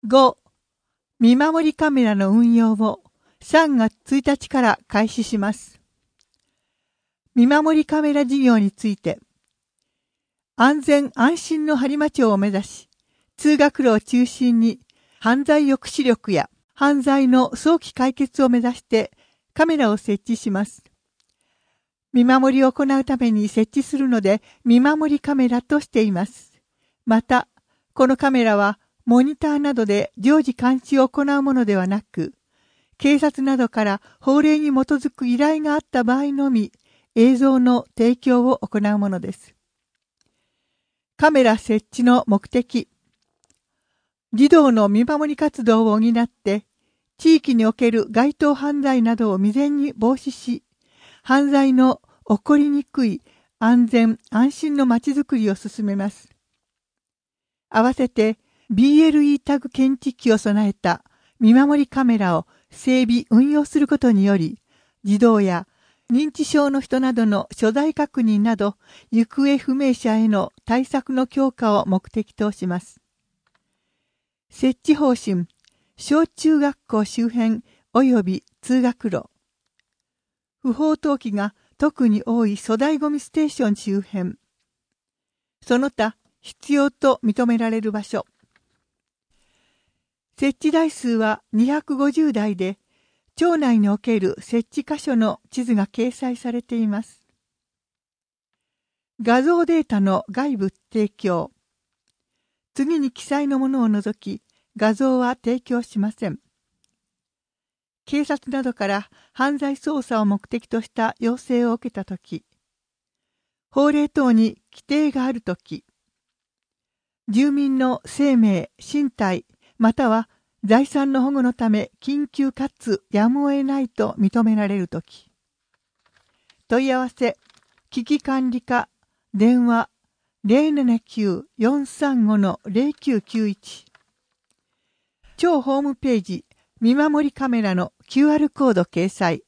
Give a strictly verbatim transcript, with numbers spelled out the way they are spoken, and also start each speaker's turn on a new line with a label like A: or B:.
A: ご. 見守りカメラの運用をさんがつついたちから開始します。見守りカメラ事業について、安全安心の播磨町を目指し、通学路を中心に犯罪抑止力や犯罪の早期解決を目指してカメラを設置します。見守りを行うために設置するので見守りカメラとしています。また、このカメラはモニターなどで常時監視を行うものではなく、警察などから法令に基づく依頼があった場合のみ映像の提供を行うものです。カメラ設置の目的。児童の見守り活動を補って、地域における街頭犯罪などを未然に防止し、犯罪の起こりにくい安全安心のまちづくりを進めます。合わせて ビーエルイー タグ検知器を備えた見守りカメラを整備運用することにより、児童や認知症の人などの所在確認など行方不明者への対策の強化を目的とします。設置方針、小中学校周辺及び通学路。不法投棄が特に多い粗大ゴミステーション周辺。その他、必要と認められる場所。設置台数はにひゃくごじゅうだいで、町内における設置箇所の地図が掲載されています。画像データの外部提供。次に記載のものを除き、画像は提供しません。警察などから犯罪捜査を目的とした要請を受けたとき、法令等に規定があるとき、住民の生命、身体、または財産の保護のため緊急かつやむを得ないと認められるとき、問い合わせ、危機管理課、電話 ゼロななきゅう よんさんご のゼロきゅうきゅういち、町ホームページ見守りカメラの キューアール コード掲載。